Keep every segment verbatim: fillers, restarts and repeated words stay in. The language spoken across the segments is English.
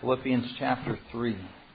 Philippians chapter three.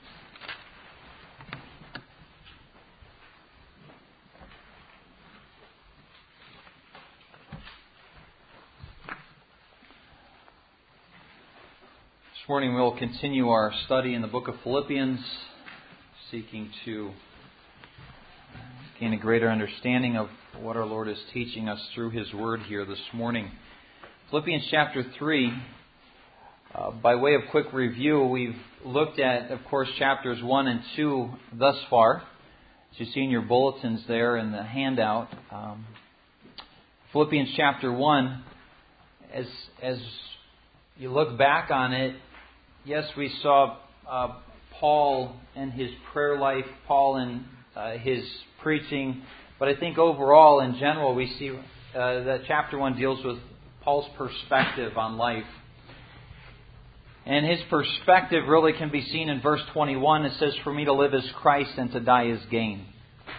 This morning we'll continue our study in the book of Philippians, seeking to gain a greater understanding of what our Lord is teaching us through His Word here this morning. Philippians chapter three, uh, by way of quick review, we've looked at, of course, chapters one and two thus far. As you see in your bulletins there in the handout, um, Philippians chapter one, as as you look back on it, yes, we saw uh, Paul and his prayer life, Paul and uh, his preaching, but I think overall, in general, we see uh, that chapter one deals with Paul's perspective on life. And his perspective really can be seen in verse twenty-one. It says, "For me to live is Christ and to die is gain."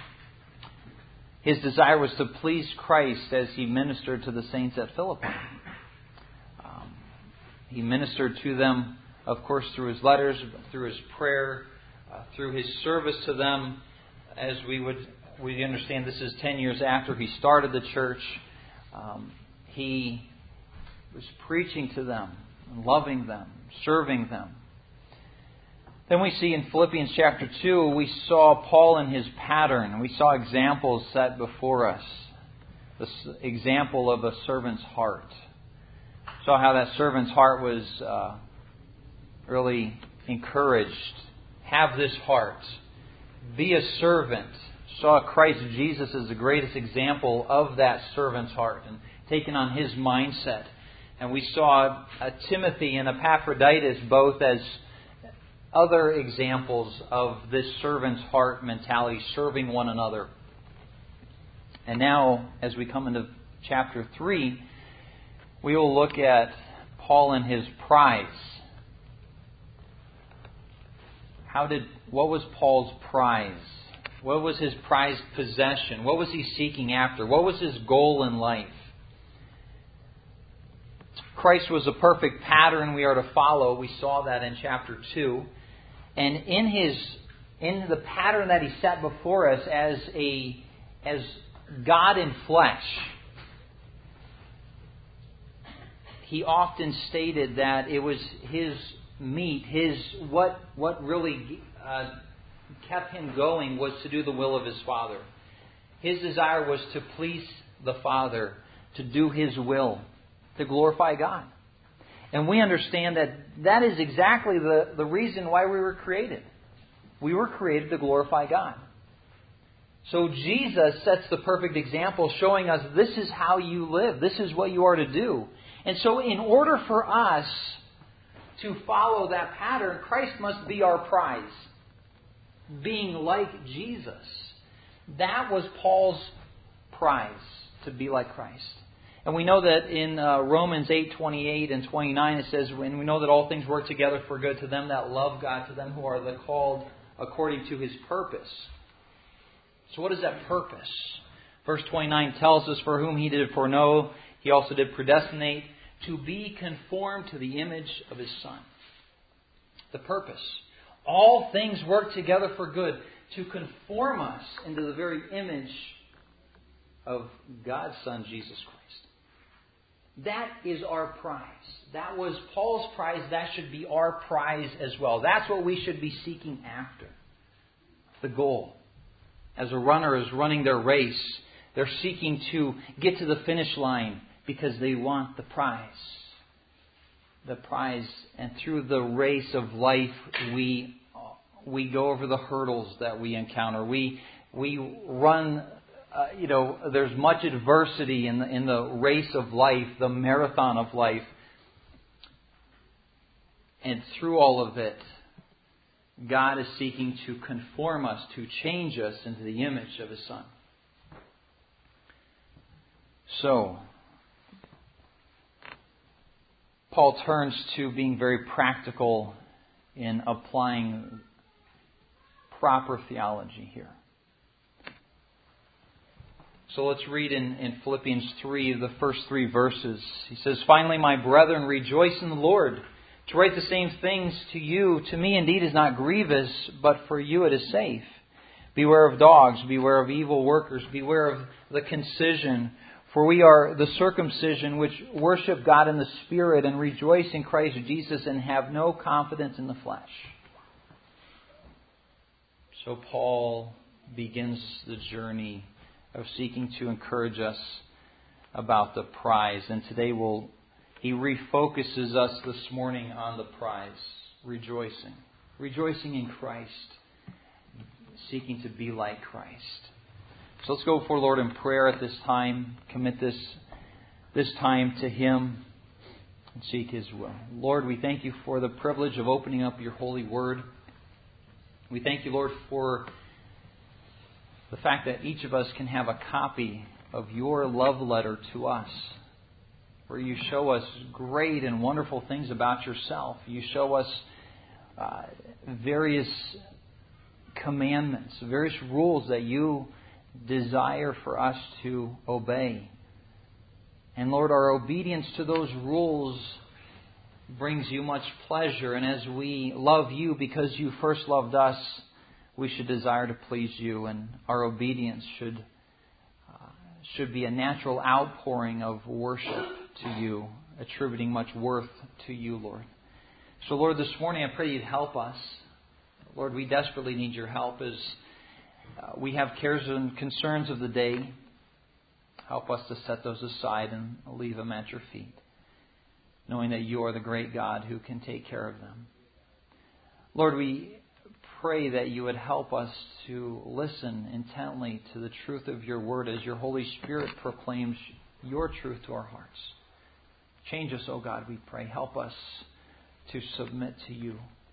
His desire was to please Christ as he ministered to the saints at Philippi. Um, he ministered to them, of course, through his letters, through his prayer, uh, through his service to them. As we would we understand, this is ten years after he started the church. Um, he was preaching to them, loving them, serving them. Then we see in Philippians chapter two, we saw Paul in his pattern. We saw examples set before us. The example of a servant's heart. We saw how that servant's heart was uh, really encouraged. Have this heart. Be a servant. Saw Christ Jesus as the greatest example of that servant's heart and taken on his mindset. And we saw uh, Timothy and Epaphroditus both as other examples of this servant's heart mentality, serving one another. And now, as we come into chapter three, we will look at Paul and his prize. How did, what was Paul's prize? What was his prized possession? What was he seeking after? What was his goal in life? Christ was a perfect pattern we are to follow. We saw that in chapter two. And in his in the pattern that he set before us as a as God in flesh, he often stated that it was his meat, his what what really uh, kept him going was to do the will of his Father. His desire was to please the Father, to do His will, to glorify God. And we understand that that is exactly the, the reason why we were created. We were created to glorify God. So Jesus sets the perfect example, showing us this is how you live. This is what you are to do. And so in order for us to follow that pattern, Christ must be our prize. Being like Jesus. That was Paul's prize, to be like Christ. And we know that in uh, Romans eight twenty-eight and twenty-nine it says, and we know that all things work together for good to them that love God, to them who are the called according to His purpose. So what is that purpose? Verse twenty-nine tells us, for whom He did foreknow, He also did predestinate to be conformed to the image of His Son. The purpose. All things work together for good to conform us into the very image of God's Son, Jesus Christ. That is our prize. That was Paul's prize. That should be our prize as well. That's what we should be seeking after. The goal. As a runner is running their race, they're seeking to get to the finish line because they want the prize. The prize. And through the race of life, we we go over the hurdles that we encounter. We we run. Uh, you know, there's much adversity in the in the race of life, the marathon of life, and through all of it, God is seeking to conform us, to change us into the image of His Son. So, Paul turns to being very practical in applying proper theology here. So let's read in, in Philippians three, the first three verses. He says, "Finally, my brethren, rejoice in the Lord. To write the same things to you, to me indeed is not grievous, but for you it is safe. Beware of dogs, beware of evil workers, beware of the concision. For we are the circumcision which worship God in the Spirit and rejoice in Christ Jesus and have no confidence in the flesh. So Paul begins the journey of seeking to encourage us about the prize. And today we'll, he refocuses us this morning on the prize. Rejoicing. Rejoicing in Christ. Seeking to be like Christ. So let's go before the Lord in prayer at this time. Commit this, this time to Him and seek His will. Lord, we thank You for the privilege of opening up Your holy word. We thank You, Lord, for the fact that each of us can have a copy of Your love letter to us, where You show us great and wonderful things about Yourself. You show us uh, various commandments, various rules that You desire for us to obey. And Lord, our obedience to those rules brings You much pleasure. And as we love You because You first loved us, we should desire to please You. And our obedience should uh, should be a natural outpouring of worship to You, attributing much worth to You, Lord. So Lord, this morning I pray You'd help us. Lord, we desperately need Your help as uh, we have cares and concerns of the day. Help us to set those aside and leave them at Your feet, knowing that You are the great God who can take care of them. Lord, we pray that You would help us to listen intently to the truth of Your word as Your Holy Spirit proclaims Your truth to our hearts. Change us, O God, we pray. Help us to submit to You.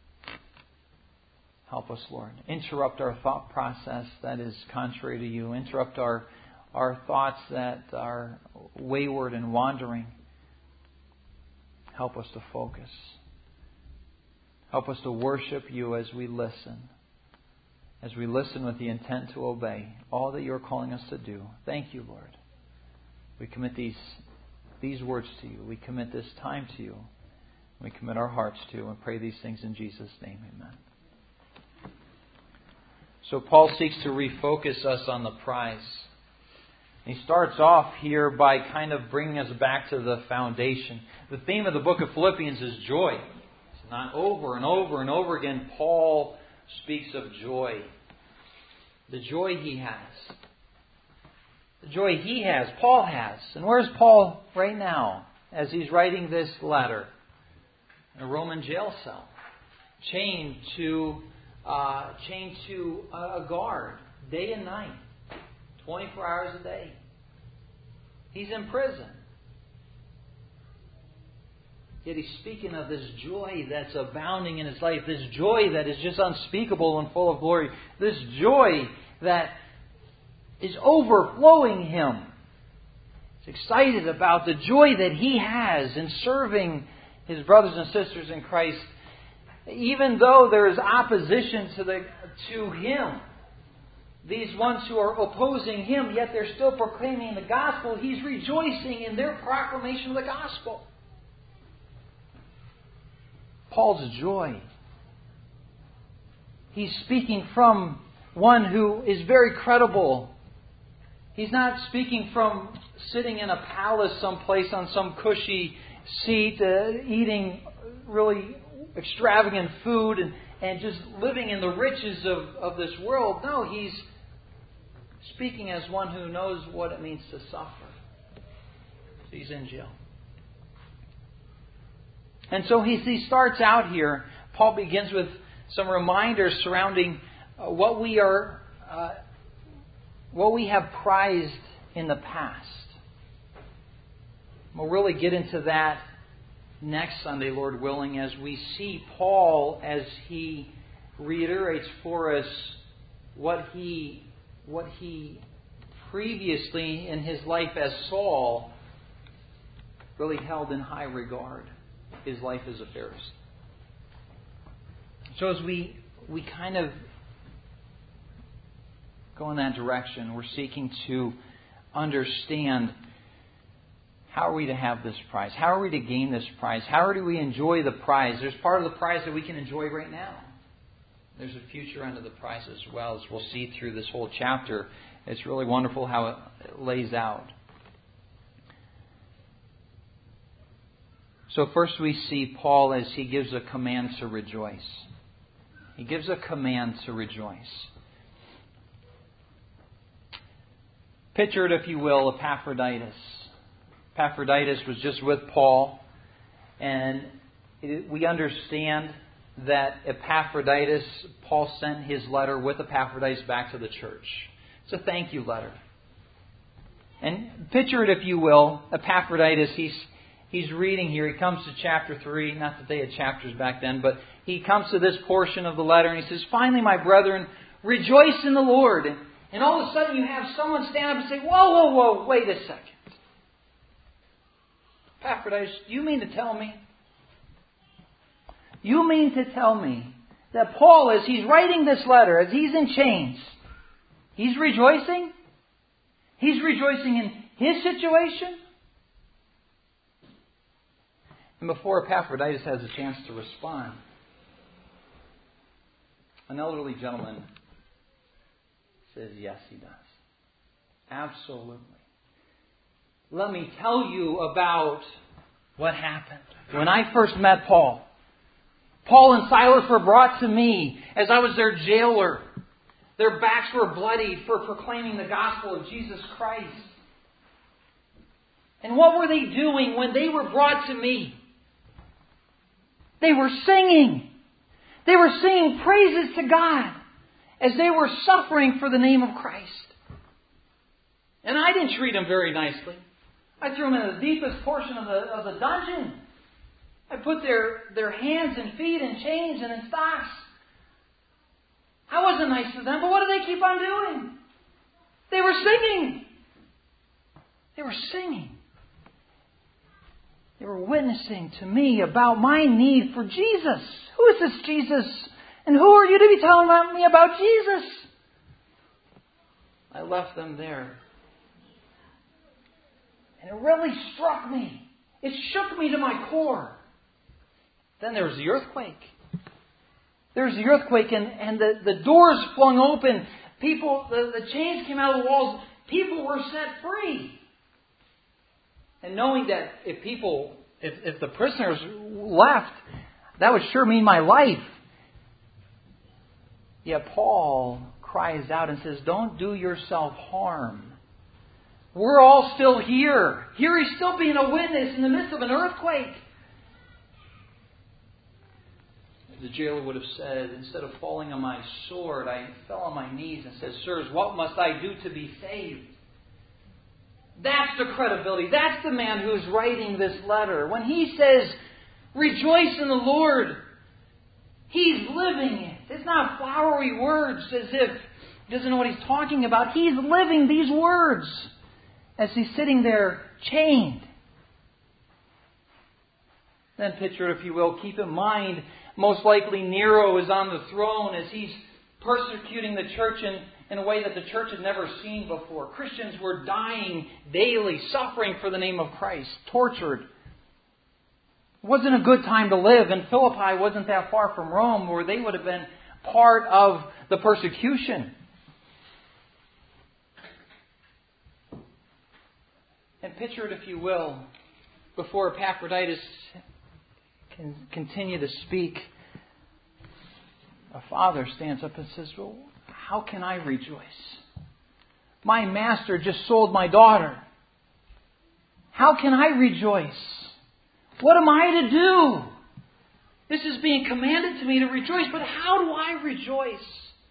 Help us, Lord. Interrupt our thought process that is contrary to You. Interrupt our, our thoughts that are wayward and wandering. Help us to focus. Help us to worship You as we listen. As we listen with the intent to obey all that You're calling us to do. Thank You, Lord. We commit these, these words to You. We commit this time to You. We commit our hearts to You and pray these things in Jesus' name. Amen. So Paul seeks to refocus us on the prize. He starts off here by kind of bringing us back to the foundation. The theme of the book of Philippians is joy. It's not over and over and over again. Paul speaks of joy. The joy he has. The joy he has, Paul has. And where's Paul right now as he's writing this letter? In a Roman jail cell. Chained to... Uh, chained to a guard day and night, twenty-four hours a day. He's in prison. Yet he's speaking of this joy that's abounding in his life, this joy that is just unspeakable and full of glory, this joy that is overflowing him. He's excited about the joy that he has in serving his brothers and sisters in Christ. Even though there is opposition to the to him, these ones who are opposing him, yet they're still proclaiming the gospel, he's rejoicing in their proclamation of the gospel. Paul's joy. He's speaking from one who is very credible. He's not speaking from sitting in a palace someplace on some cushy seat, uh, eating really extravagant food and, and just living in the riches of, of this world. No, he's speaking as one who knows what it means to suffer. He's in jail. And so he, he starts out here. Paul begins with some reminders surrounding uh, what we are, uh, what we have prized in the past. We'll really get into that next Sunday, Lord willing, as we see Paul as he reiterates for us what he what he previously in his life as Saul really held in high regard, his life as a Pharisee. So as we we kind of go in that direction, we're seeking to understand How are we to have this prize? How are we to gain this prize? How do we enjoy the prize? There's part of the prize that we can enjoy right now. There's a future end of the prize as well, as we'll see through this whole chapter. It's really wonderful how it lays out. So first we see Paul as he gives a command to rejoice. He gives a command to rejoice. Picture it, if you will, Epaphroditus. Epaphroditus was just with Paul, and it, we understand that Epaphroditus, Paul sent his letter with Epaphroditus back to the church. It's a thank you letter. And picture it, if you will, Epaphroditus, he's He's reading here. He comes to chapter three. Not that they had chapters back then, but he comes to this portion of the letter and he says, "Finally, my brethren, rejoice in the Lord." And, and all of a sudden you have someone stand up and say, "Whoa, whoa, whoa, wait a second. Epaphroditus, do you mean to tell me? You mean to tell me that Paul, as he's writing this letter, as he's in chains, he's rejoicing? He's rejoicing in his situation?" And before Epaphroditus has a chance to respond, an elderly gentleman says, "Yes, he does. Absolutely. Let me tell you about what happened. When I first met Paul, Paul and Silas were brought to me as I was their jailer. Their backs were bloody for proclaiming the gospel of Jesus Christ. And what were they doing when they were brought to me? They were singing. They were singing praises to God as they were suffering for the name of Christ. And I didn't treat them very nicely. I threw them in the deepest portion of the, of the dungeon. I put their, their hands and feet in chains and in stocks. I wasn't nice to them, but what did they keep on doing? They were singing. They were singing. They were witnessing to me about my need for Jesus. Who is this Jesus? And who are you to be telling me about Jesus? I left them there. And it really struck me. It shook me to my core. Then there was the earthquake. There was the earthquake and, and the, the doors flung open. People, the, the chains came out of the walls. People were set free. And knowing that if people, if, if the prisoners left, that would sure mean my life. Yet Paul cries out and says, "Don't do yourself harm. We're all still here. Here he's still being a witness in the midst of an earthquake." The jailer would have said, instead of falling on my sword, I fell on my knees and said, "Sirs, what must I do to be saved?" That's the credibility. That's the man who's writing this letter. When he says, "Rejoice in the Lord," he's living it. It's not flowery words as if he doesn't know what he's talking about. He's living these words as he's sitting there chained. Then picture it, if you will. Keep in mind, most likely Nero is on the throne as he's persecuting the church in, in a way that the church had never seen before. Christians were dying daily, suffering for the name of Christ, tortured. It wasn't a good time to live, and Philippi wasn't that far from Rome, where they would have been part of the persecution. And picture it, if you will, before Epaphroditus can continue to speak, a father stands up and says, "Well, how can I rejoice? My master just sold my daughter. How can I rejoice? What am I to do? This is being commanded to me to rejoice, but how do I rejoice?"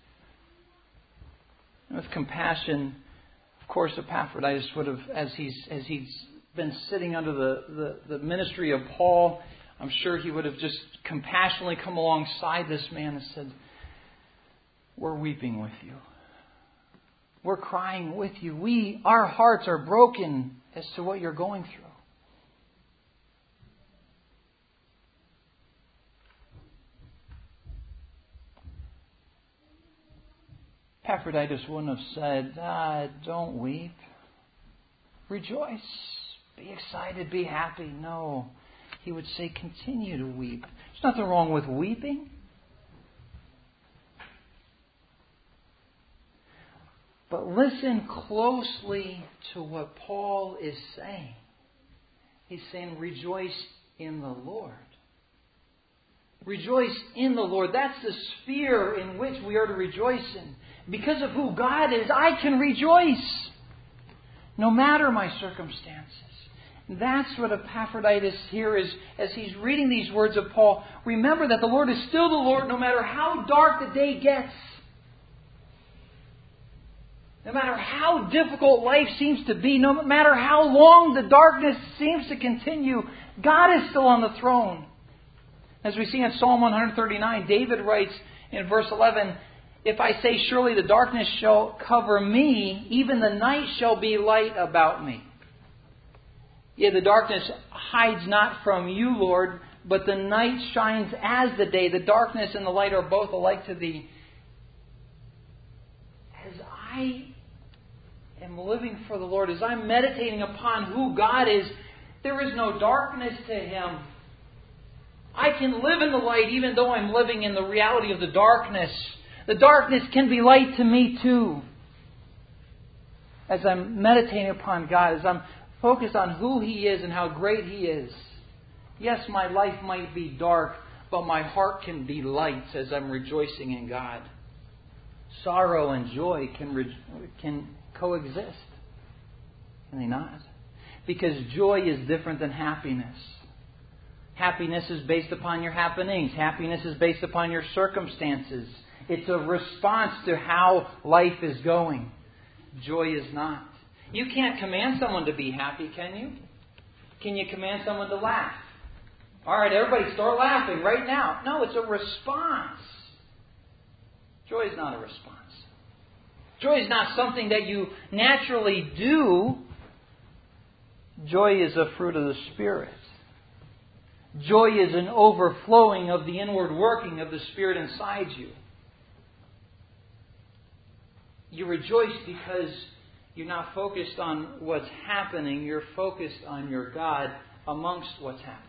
And with compassion, of course, Epaphroditus would have, as he's as he's been sitting under the, the, the ministry of Paul, I'm sure he would have just compassionately come alongside this man and said, "We're weeping with you. We're crying with you. We, our hearts are broken as to what you're going through." Epaphroditus wouldn't have said, ah, "Don't weep. Rejoice. Be excited, be happy. No. He would say, continue to weep. There's nothing wrong with weeping. But listen closely to what Paul is saying. He's saying, rejoice in the Lord. Rejoice in the Lord. That's the sphere in which we are to rejoice in. Because of who God is, I can rejoice. No matter my circumstances. That's what Epaphroditus here is, as he's reading these words of Paul. Remember that the Lord is still the Lord no matter how dark the day gets. No matter how difficult life seems to be, no matter how long the darkness seems to continue, God is still on the throne. As we see in Psalm one thirty-nine, David writes in verse eleven, if I say surely the darkness shall cover me, even the night shall be light about me. Yea, the darkness hides not from you, Lord, but the night shines as the day. The darkness and the light are both alike to thee. As I am living for the Lord, as I'm meditating upon who God is, there is no darkness to Him. I can live in the light even though I'm living in the reality of the darkness. The darkness can be light to me too. As I'm meditating upon God, as I'm focused on who He is and how great He is. Yes, my life might be dark, but my heart can be light as I'm rejoicing in God. Sorrow and joy can re- can coexist. Can they not? Because joy is different than happiness. Happiness is based upon your happenings. Happiness is based upon your circumstances. It's a response to how life is going. Joy is not. You can't command someone to be happy, can you? Can you command someone to laugh? All right, everybody start laughing right now. No, it's a response. Joy is not a response. Joy is not something that you naturally do. Joy is a fruit of the Spirit. Joy is an overflowing of the inward working of the Spirit inside you. You rejoice because you're not focused on what's happening. You're focused on your God amongst what's happening.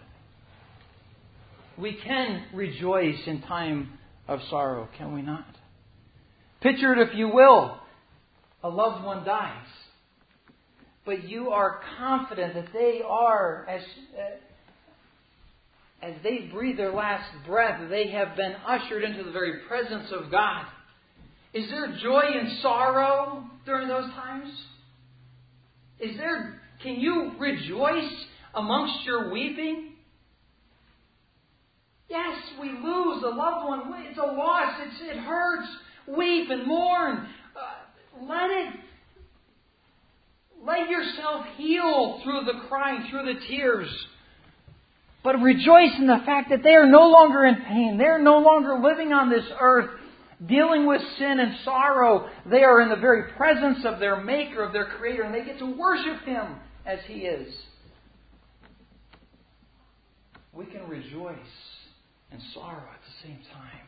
We can rejoice in time of sorrow, can we not? Picture it, if you will. A loved one dies. But you are confident that they are, as, uh, as they breathe their last breath, they have been ushered into the very presence of God. Is there joy and sorrow during those times? Is there? Can you rejoice amongst your weeping? Yes, we lose a loved one. It's a loss. It's, it hurts. Weep and mourn. Uh, let it. Let yourself heal through the crying, through the tears. But rejoice in the fact that they are no longer in pain. They are no longer living on this earth, dealing with sin and sorrow. They are in the very presence of their Maker, of their Creator, and they get to worship Him as He is. We can rejoice and sorrow at the same time.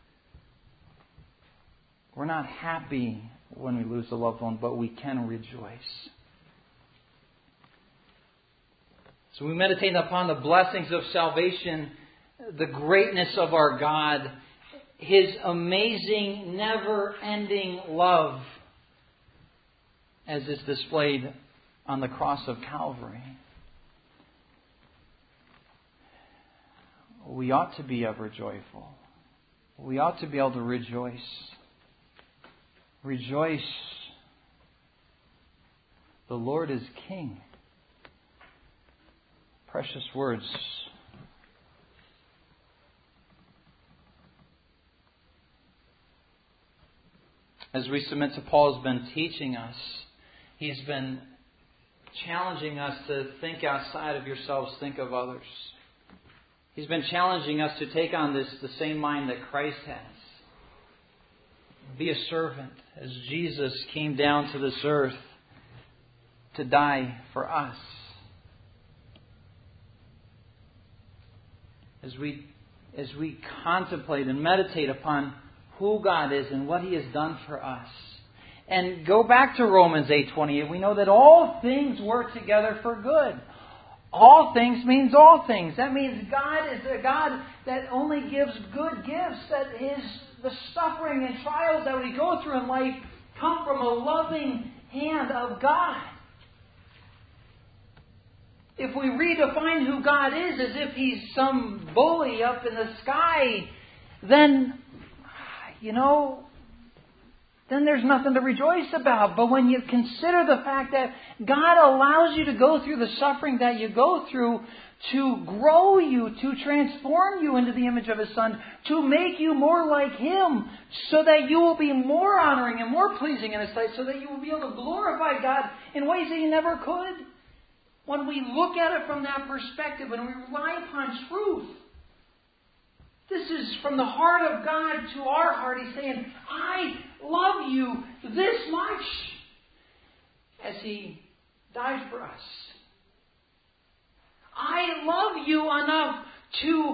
We're not happy when we lose a loved one, but we can rejoice. So we meditate upon the blessings of salvation, the greatness of our God, His amazing, never-ending love as is displayed on the cross of Calvary. We ought to be ever joyful. We ought to be able to rejoice. Rejoice. The Lord is King. Precious words. As we submit to Paul's been teaching us, he's been challenging us to think outside of yourselves, think of others. He's been challenging us to take on this the same mind that Christ has. Be a servant as Jesus came down to this earth to die for us. As we, as we contemplate and meditate upon who God is and what He has done for us, And go back to Romans eight twenty-eight. We know that all things work together for good. All things means all things. That means God is a God that only gives good gifts. That His the suffering and trials that we go through in life come from a loving hand of God. If we redefine who God is as if He's some bully up in the sky, then, you know, then there's nothing to rejoice about. But when you consider the fact that God allows you to go through the suffering that you go through to grow you, to transform you into the image of His Son, to make you more like Him, so that you will be more honoring and more pleasing in His sight, so that you will be able to glorify God in ways that you never could. When we look at it from that perspective and we rely upon truth, this is from the heart of God to our heart. He's saying, I love you this much, as He died for us. I love you enough to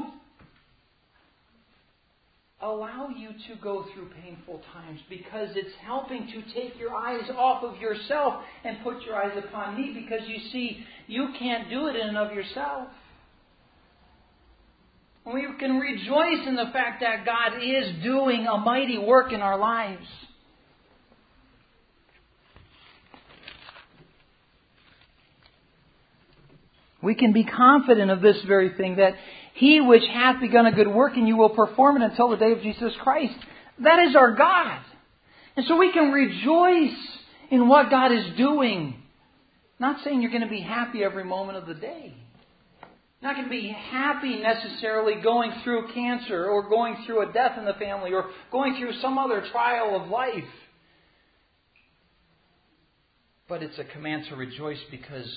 allow you to go through painful times, because it's helping to take your eyes off of yourself and put your eyes upon me, because you see, you can't do it in and of yourself. We can rejoice in the fact that God is doing a mighty work in our lives. We can be confident of this very thing, that He which hath begun a good work in you will perform it until the day of Jesus Christ. That is our God. And so we can rejoice in what God is doing. Not saying you're going to be happy every moment of the day. You're not going to be happy necessarily going through cancer or going through a death in the family or going through some other trial of life. But it's a command to rejoice, because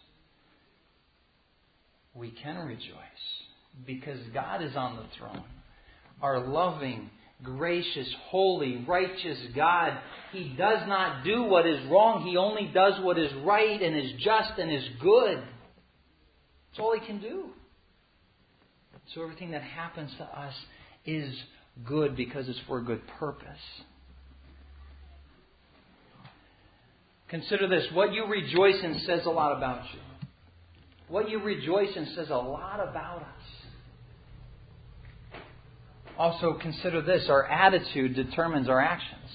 we can rejoice. Because God is on the throne. Our loving, gracious, holy, righteous God. He does not do what is wrong. He only does what is right and is just and is good. That's all He can do. So everything that happens to us is good, because it's for a good purpose. Consider this. What you rejoice in says a lot about you. What you rejoice in says a lot about us. Also consider this. Our attitude determines our actions.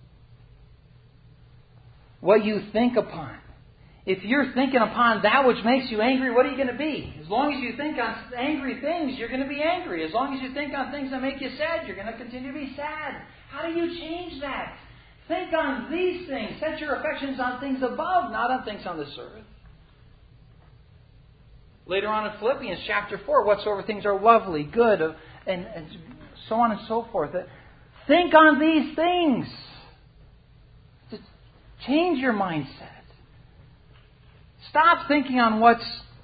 What you think upon. If you're thinking upon that which makes you angry, what are you going to be? As long as you think on angry things, you're going to be angry. As long as you think on things that make you sad, you're going to continue to be sad. How do you change that? Think on these things. Set your affections on things above, not on things on this earth. Later on in Philippians chapter four, whatsoever things are lovely, good, and, and so on and so forth. Think on these things. Just change your mindset. Stop thinking on what's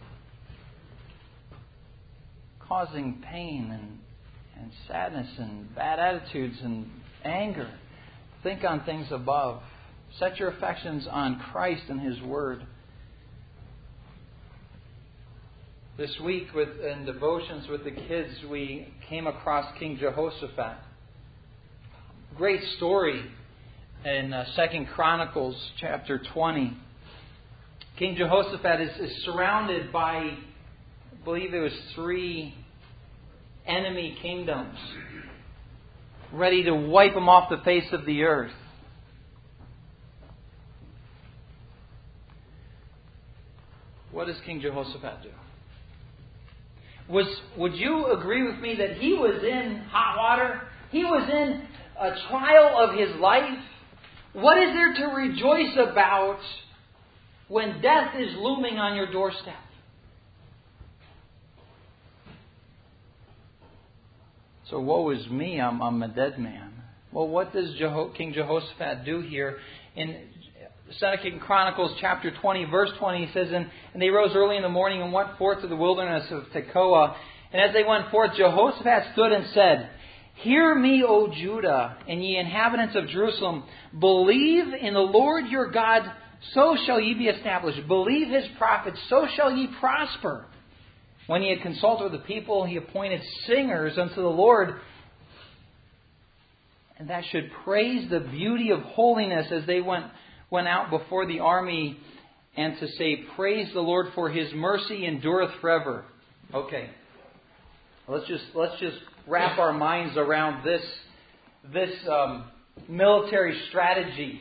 causing pain and, and sadness and bad attitudes and anger. Think on things above. Set your affections on Christ and His Word. This week, with in devotions with the kids, we came across King Jehoshaphat. Great story in uh, Second Chronicles chapter twenty. King Jehoshaphat is, is surrounded by, I believe it was three enemy kingdoms, ready to wipe him off the face of the earth. What does King Jehoshaphat do? Was, would you agree with me that he was in hot water? He was in a trial of his life. What is there to rejoice about when death is looming on your doorstep? So woe is me, I'm, I'm a dead man. Well, what does Jeho- King Jehoshaphat do here? In Second Chronicles chapter twenty, verse twenty, he says, and, and they rose early in the morning and went forth to the wilderness of Tekoa. And as they went forth, Jehoshaphat stood and said, Hear me, O Judah, and ye inhabitants of Jerusalem. Believe in the Lord your God, so shall ye be established. Believe His prophets, so shall ye prosper. When he had consulted with the people, he appointed singers unto the Lord. And that should praise the beauty of holiness as they went, went out before the army, and to say, praise the Lord for His mercy endureth forever. Okay. Let's just let's just wrap our minds around this, this um, military strategy.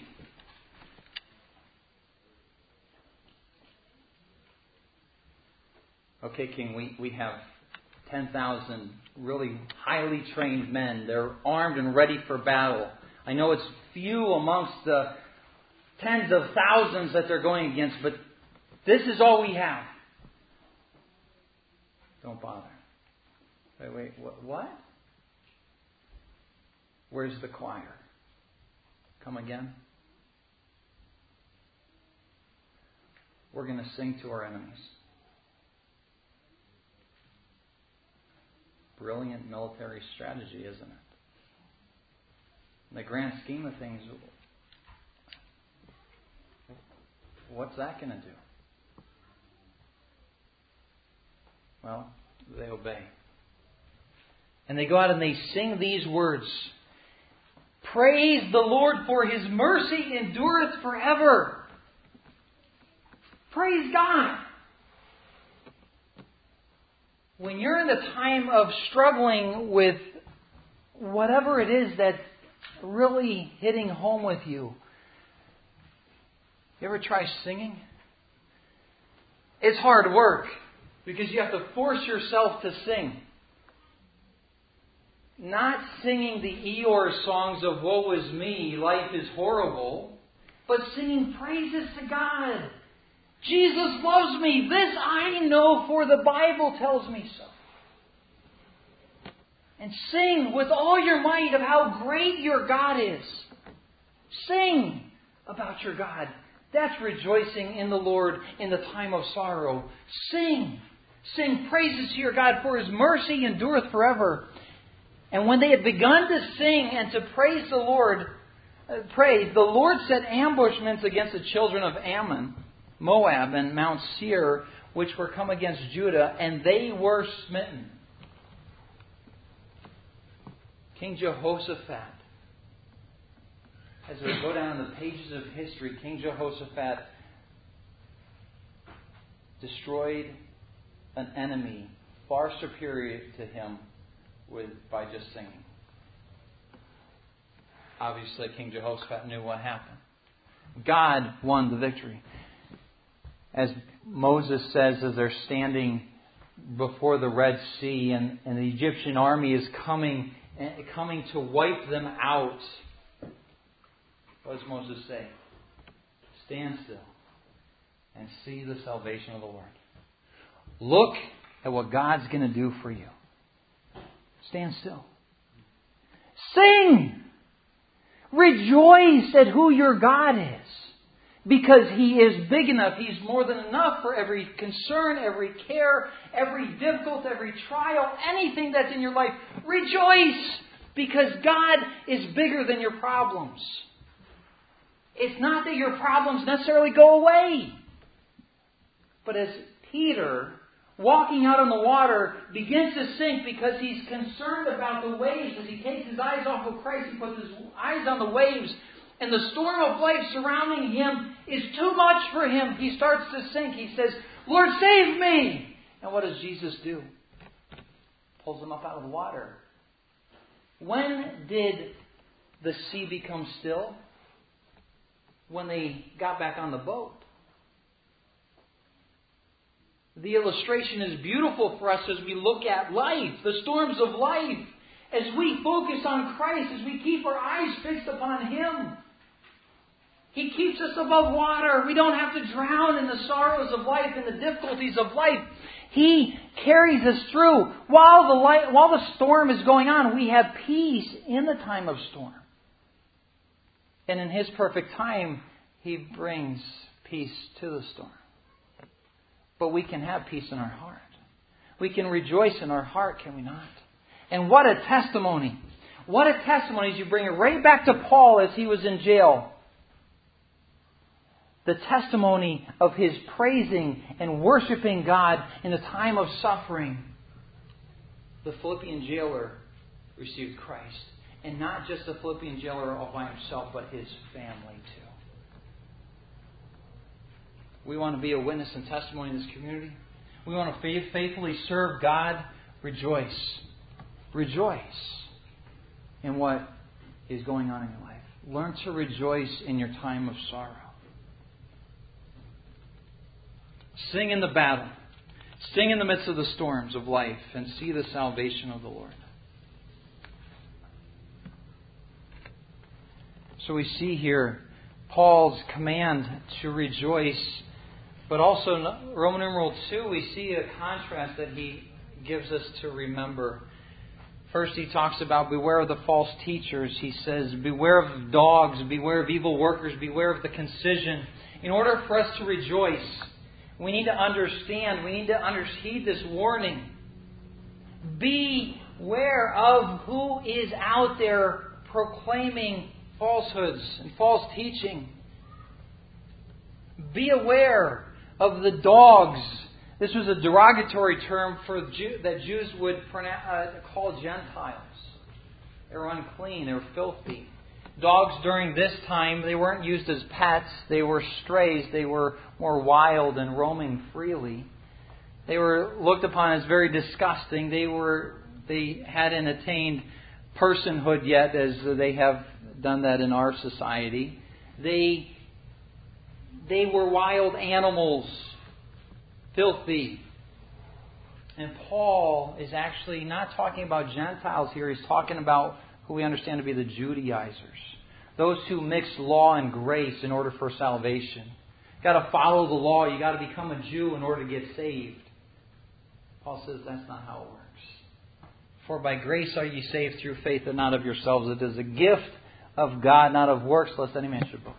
Okay, King, we, we have ten thousand really highly trained men. They're armed and ready for battle. I know it's few amongst the tens of thousands that they're going against, but this is all we have. Don't bother. Wait, wait, what? what? Where's the choir? Come again? We're going to sing to our enemies. Brilliant military strategy, isn't it? In the grand scheme of things, what's that going to do? Well, they obey. And they go out and they sing these words. Praise the Lord, for His mercy endureth forever. Praise God. When you're in the time of struggling with whatever it is that's really hitting home with you, you ever try singing? It's hard work because you have to force yourself to sing. Not singing the Eeyore songs of woe is me, life is horrible, but singing praises to God. Jesus loves me. This I know, for the Bible tells me so. And sing with all your might of how great your God is. Sing about your God. That's rejoicing in the Lord in the time of sorrow. Sing. Sing praises to your God, for His mercy endureth forever. And when they had begun to sing and to praise the Lord, uh, praise, the Lord set ambushments against the children of Ammon, Moab, and Mount Seir, which were come against Judah, and they were smitten. King Jehoshaphat, as we go down the pages of history, King Jehoshaphat destroyed an enemy far superior to him with by just singing. Obviously, King Jehoshaphat knew what happened. God won the victory. As Moses says, as they're standing before the Red Sea and, and the Egyptian army is coming, coming to wipe them out, what does Moses say? Stand still and see the salvation of the Lord. Look at what God's going to do for you. Stand still. Sing! Rejoice at who your God is. Because He is big enough. He's more than enough for every concern, every care, every difficult, every trial, anything that's in your life. Rejoice! Because God is bigger than your problems. It's not that your problems necessarily go away. But as Peter, walking out on the water, begins to sink because he's concerned about the waves. As he takes his eyes off of Christ, he puts his eyes on the waves. And the storm of life surrounding him is too much for him. He starts to sink. He says, Lord, save me! And what does Jesus do? Pulls him up out of the water. When did the sea become still? When they got back on the boat. The illustration is beautiful for us as we look at life, the storms of life. As we focus on Christ, as we keep our eyes fixed upon Him. He keeps us above water. We don't have to drown in the sorrows of life and the difficulties of life. He carries us through. While the light, while the storm is going on, we have peace in the time of storm. And in His perfect time, He brings peace to the storm. But we can have peace in our heart. We can rejoice in our heart, can we not? And what a testimony. What a testimony as you bring it right back to Paul as he was in jail. The testimony of his praising and worshiping God in the time of suffering. The Philippian jailer received Christ. And not just the Philippian jailer all by himself, but his family too. We want to be a witness and testimony in this community. We want to faithfully serve God. Rejoice. Rejoice in what is going on in your life. Learn to rejoice in your time of sorrow. Sing in the battle. Sing in the midst of the storms of life and see the salvation of the Lord. So we see here Paul's command to rejoice. But also, Roman numeral two, we see a contrast that he gives us to remember. First, he talks about beware of the false teachers. He says, beware of dogs, beware of evil workers, beware of the concision. In order for us to rejoice, we need to understand, we need to heed this warning. Beware of who is out there proclaiming falsehoods and false teaching. Be aware of the dogs. This was a derogatory term for Jew, that Jews would pronounce, uh, call Gentiles. They were unclean. They were filthy. Dogs during this time, they weren't used as pets. They were strays. They were more wild and roaming freely. They were looked upon as very disgusting. They were they hadn't attained personhood yet, as they have done that in our society. They They were wild animals, filthy. And Paul is actually not talking about Gentiles here. He's talking about who we understand to be the Judaizers. Those who mix law and grace in order for salvation. You've got to follow the law. You've got to become a Jew in order to get saved. Paul says that's not how it works. For by grace are ye saved through faith, and not of yourselves. It is a gift of God, not of works, lest any man should boast.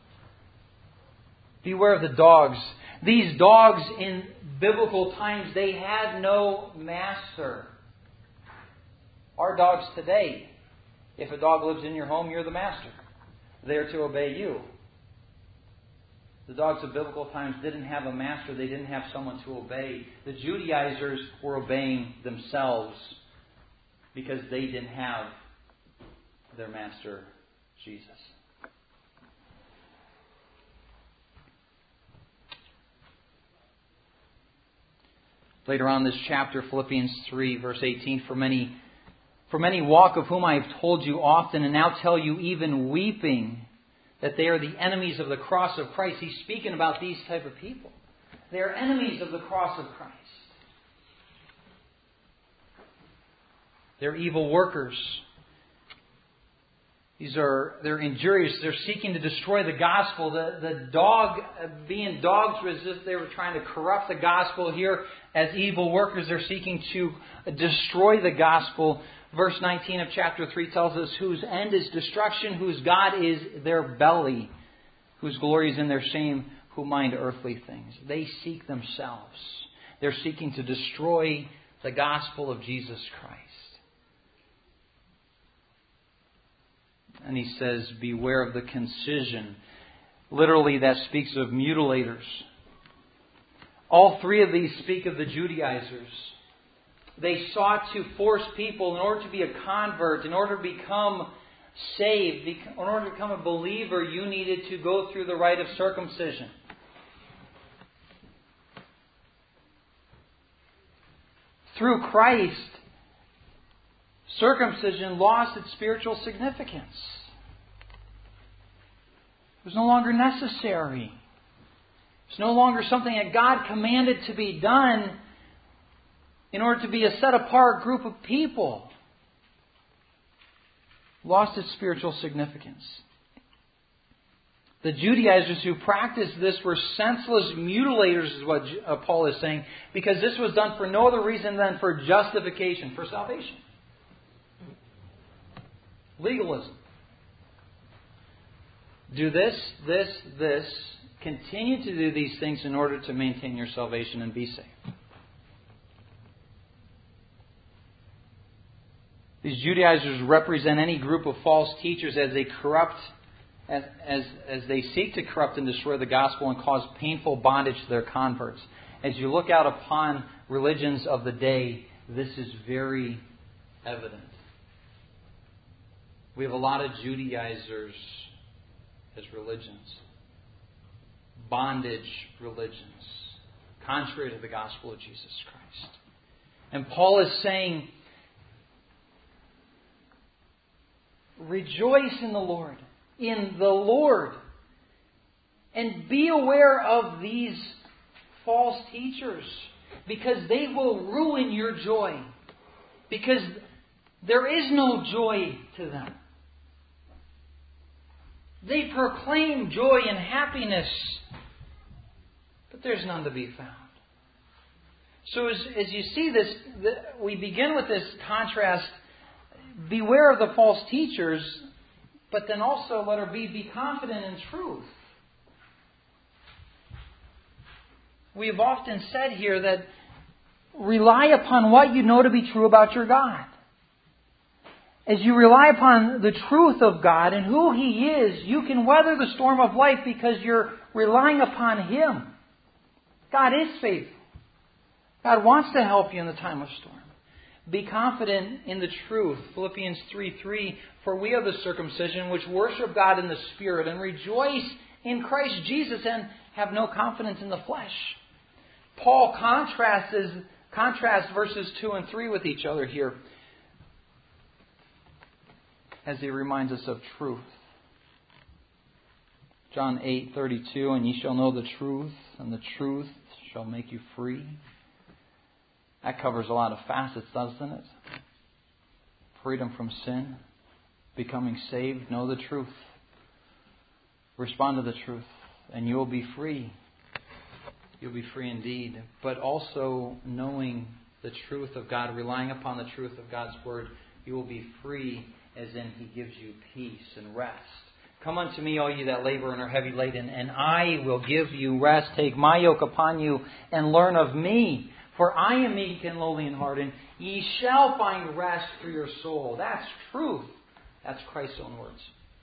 Beware of the dogs. These dogs in biblical times, they had no master. Our dogs today, if a dog lives in your home, you're the master. They're to obey you. The dogs of biblical times didn't have a master. They didn't have someone to obey. The Judaizers were obeying themselves because they didn't have their master, Jesus. Later on in this chapter, Philippians three, verse eighteen, For many, for many walk, of whom I have told you often, and now tell you even weeping, that they are the enemies of the cross of Christ. He's speaking about these type of people. They are enemies of the cross of Christ. They're evil workers. These are, they're injurious. They're seeking to destroy the gospel. The, the dog, being dogs, was as if they were trying to corrupt the gospel. Here, as evil workers, they're seeking to destroy the gospel. Verse nineteen of chapter three tells us, whose end is destruction, whose God is their belly, whose glory is in their shame, who mind earthly things. They seek themselves. They're seeking to destroy the gospel of Jesus Christ. And he says, beware of the concision. Literally, that speaks of mutilators. All three of these speak of the Judaizers. They sought to force people in order to be a convert, in order to become saved, in order to become a believer, you needed to go through the rite of circumcision. Through Christ, circumcision lost its spiritual significance. It was no longer necessary. It's no longer something that God commanded to be done in order to be a set-apart group of people. Lost its spiritual significance. The Judaizers who practiced this were senseless mutilators, is what Paul is saying, because this was done for no other reason than for justification, for salvation. Legalism. Do this, this, this. Continue to do these things in order to maintain your salvation and be saved. These Judaizers represent any group of false teachers as they corrupt, as, as, as they seek to corrupt and destroy the gospel and cause painful bondage to their converts. As you look out upon religions of the day, this is very evident. We have a lot of Judaizers as religions. Bondage religions. Contrary to the gospel of Jesus Christ. And Paul is saying, rejoice in the Lord. In the Lord. And be aware of these false teachers. Because they will ruin your joy. Because there is no joy to them. They proclaim joy and happiness, but there's none to be found. So as, as you see this, the, we begin with this contrast. Beware of the false teachers, but then also, letter B, be confident in truth. We have often said here that rely upon what you know to be true about your God. As you rely upon the truth of God and who He is, you can weather the storm of life because you're relying upon Him. God is faithful. God wants to help you in the time of storm. Be confident in the truth. Philippians three three, for we are the circumcision which worship God in the Spirit and rejoice in Christ Jesus and have no confidence in the flesh. Paul contrasts, contrasts verses two and three with each other here, as he reminds us of truth. John eight thirty-two, and ye shall know the truth, and the truth shall make you free. That covers a lot of facets, doesn't it? Freedom from sin, becoming saved, know the truth. Respond to the truth, and you will be free. You'll be free indeed. But also knowing the truth of God, relying upon the truth of God's Word, you will be free, as in He gives you peace and rest. Come unto me, all ye that labor and are heavy laden, and I will give you rest. Take my yoke upon you and learn of me, for I am meek and lowly in heart, and ye shall find rest for your soul. That's truth. That's Christ's own words.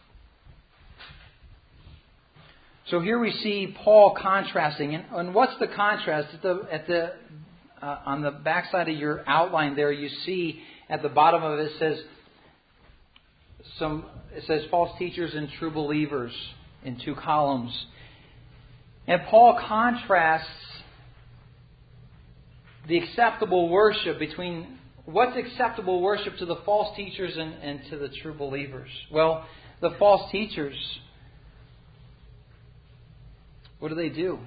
So here we see Paul contrasting. And, and what's the contrast? At the, at the, uh, on the backside of your outline there, you see at the bottom of it, it says, some, it says false teachers and true believers in two columns. And Paul contrasts the acceptable worship between what's acceptable worship to the false teachers and, and to the true believers. Well, the false teachers, what do they do?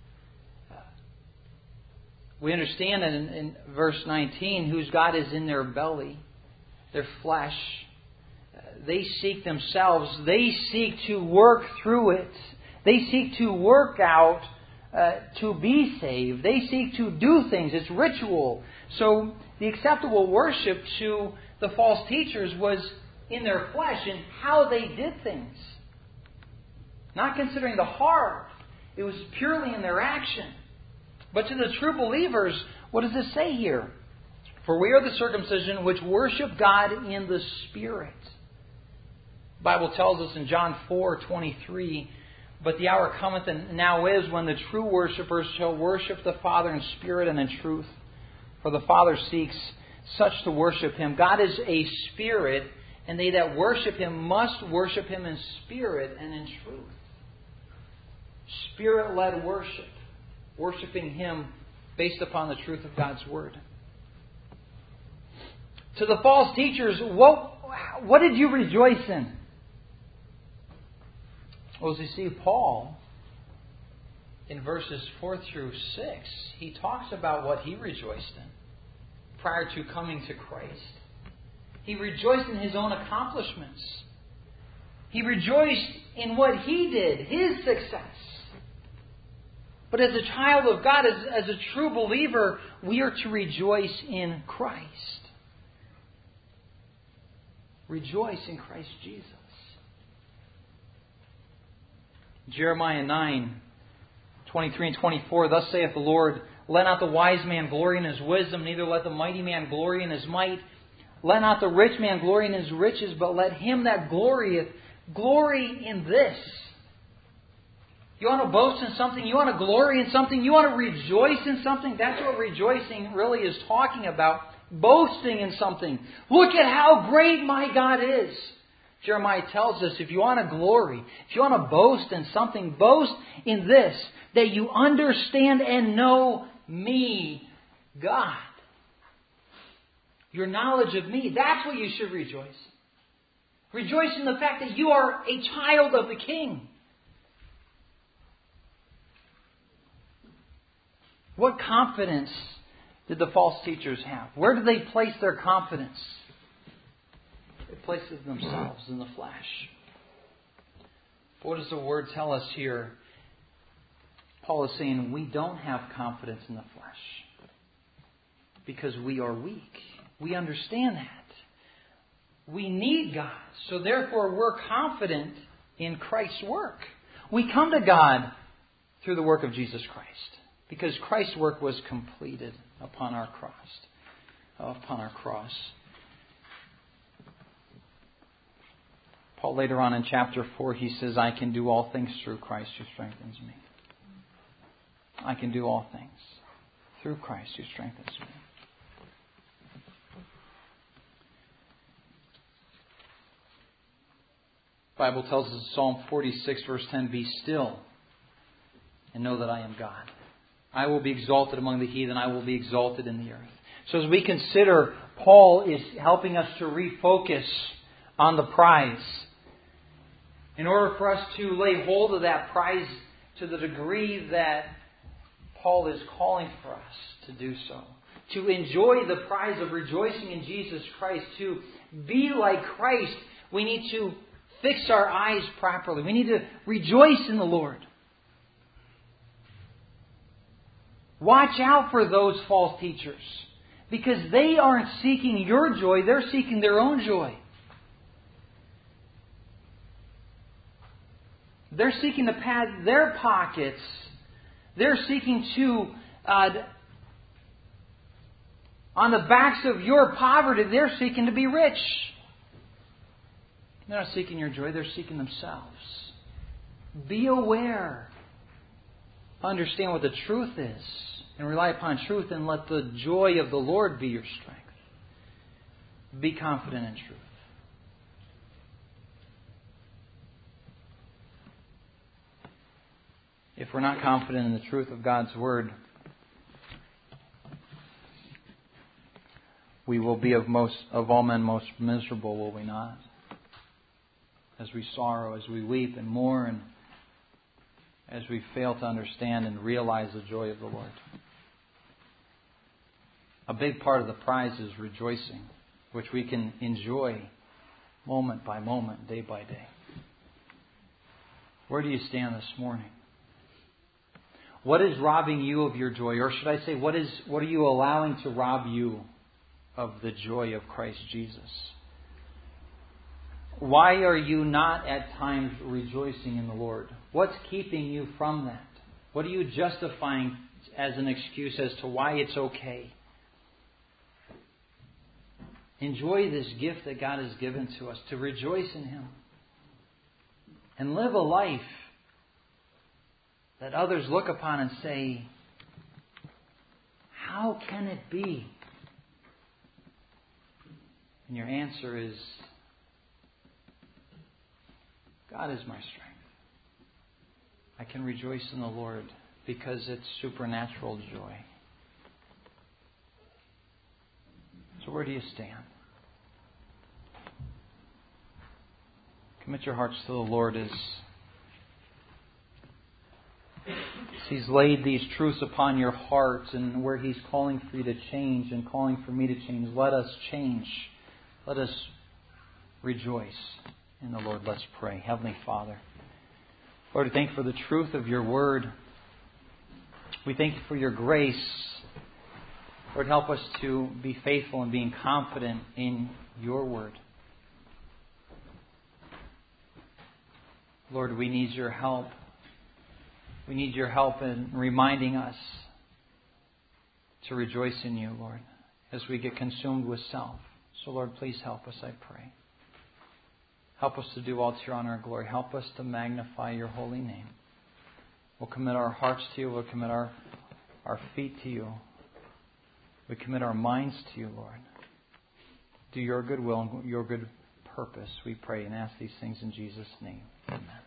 We understand that in, in verse nineteen, whose God is in their belly, their flesh. They seek themselves. They seek to work through it. They seek to work out uh, to be saved. They seek to do things. It's ritual. So the acceptable worship to the false teachers was in their flesh and how they did things. Not considering the heart. It was purely in their action. But to the true believers, what does it say here? For we are the circumcision which worship God in the Spirit. The Bible tells us in John four twenty-three, but the hour cometh and now is when the true worshippers shall worship the Father in spirit and in truth. For the Father seeks such to worship Him. God is a spirit, and they that worship Him must worship Him in spirit and in truth. Spirit-led worship. Worshipping Him based upon the truth of God's Word. To the false teachers, what, what did you rejoice in? Well, as you see, Paul, in verses four through six, he talks about what he rejoiced in prior to coming to Christ. He rejoiced in his own accomplishments. He rejoiced in what he did, his success. But as a child of God, as, as a true believer, we are to rejoice in Christ. Rejoice in Christ Jesus. Jeremiah nine, twenty-three and twenty-four, thus saith the Lord, let not the wise man glory in his wisdom, neither let the mighty man glory in his might. Let not the rich man glory in his riches, but let him that glorieth glory in this. You want to boast in something? You want to glory in something? You want to rejoice in something? That's what rejoicing really is talking about. Boasting in something. Look at how great my God is. Jeremiah tells us, if you want to glory, if you want to boast in something, boast in this, that you understand and know me, God. Your knowledge of me, that's what you should rejoice. Rejoice in the fact that you are a child of the King. What confidence did the false teachers have? Where did they place their confidence? They placed it themselves in the flesh. What does the Word tell us here? Paul is saying we don't have confidence in the flesh because we are weak. We understand that. We need God. So therefore we're confident in Christ's work. We come to God through the work of Jesus Christ because Christ's work was completed upon our cross. Upon our cross. Paul later on in chapter four, he says, I can do all things through Christ who strengthens me. I can do all things through Christ who strengthens me. The Bible tells us in Psalm forty-six, verse ten, be still and know that I am God. I will be exalted among the heathen. I will be exalted in the earth. So as we consider, Paul is helping us to refocus on the prize. In order for us to lay hold of that prize to the degree that Paul is calling for us to do so. To enjoy the prize of rejoicing in Jesus Christ. To be like Christ, we need to fix our eyes properly. We need to rejoice in the Lord. Watch out for those false teachers. Because they aren't seeking your joy, they're seeking their own joy. They're seeking to pad their pockets. They're seeking to, uh, on the backs of your poverty, they're seeking to be rich. They're not seeking your joy, they're seeking themselves. Be aware. Understand what the truth is. And rely upon truth and let the joy of the Lord be your strength. Be confident in truth. If we're not confident in the truth of God's Word, we will be of most of all men most miserable, will we not? As we sorrow, as we weep and mourn, as we fail to understand and realize the joy of the Lord. A big part of the prize is rejoicing, which we can enjoy moment by moment, day by day. Where do you stand this morning? What is robbing you of your joy? Or should I say, what is what are you allowing to rob you of the joy of Christ Jesus? Why are you not at times rejoicing in the Lord? What's keeping you from that? What are you justifying as an excuse as to why it's okay? Enjoy this gift that God has given to us, to rejoice in Him. And live a life that others look upon and say, how can it be? And your answer is, God is my strength. I can rejoice in the Lord because it's supernatural joy. So where do you stand? Commit your hearts to the Lord as He's laid these truths upon your hearts, and where He's calling for you to change and calling for me to change. Let us change. Let us rejoice in the Lord. Let's pray. Heavenly Father, Lord, we thank you for the truth of your word. We thank you for your grace. Lord, help us to be faithful in being confident in your word. Lord, we need your help. We need your help in reminding us to rejoice in you, Lord, as we get consumed with self. So, Lord, please help us, I pray. Help us to do all to your honor and glory. Help us to magnify your holy name. We'll commit our hearts to you. We'll commit our, our feet to you. We commit our minds to you, Lord. Do your good will and your good purpose. We pray and ask these things in Jesus' name. Amen.